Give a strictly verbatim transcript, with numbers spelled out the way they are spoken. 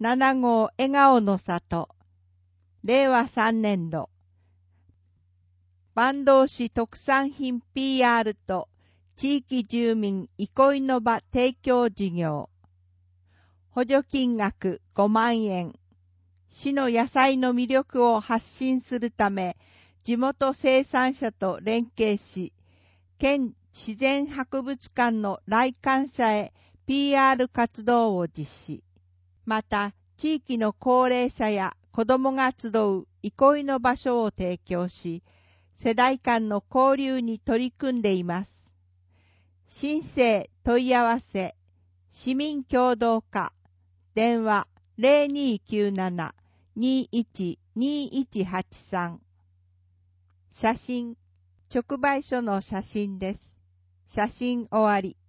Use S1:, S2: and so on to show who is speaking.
S1: なな号笑顔の里、れいわさんねんど、坂東市特産品 ピーアール と地域住民憩いの場提供事業、補助金額ごまんえん、市の野菜の魅力を発信するため、地元生産者と連携し、県自然博物館の来館者へ ピーアール 活動を実施。また、地域の高齢者や子どもが集う憩いの場所を提供し、世代間の交流に取り組んでいます。申請問い合わせ、市民協働課、電話 ゼロにーきゅうなな にーいち にーいちはちさん。写真、直売所の写真です。写真終わり。